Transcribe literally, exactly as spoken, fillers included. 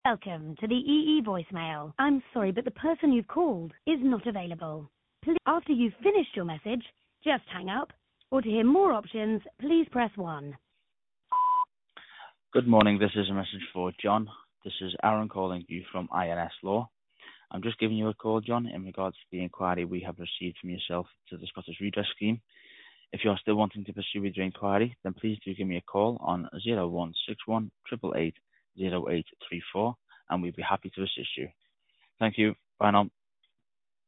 Welcome to the E E voicemail. I'm sorry, but the person you've called is not available. Please, after you've finished your message, just hang up. Or to hear more options, please press one. Good morning. This is a message for John. This is Aaron calling you from I N S Law. I'm just giving you a call, John, in regards to the inquiry we have received from yourself to the Scottish Redress Scheme. If you're still wanting to pursue with your inquiry, then please do give me a call on zero one six one, eight eight eight, zero eight three four, and we'd be happy to assist you. Thank you. Bye now.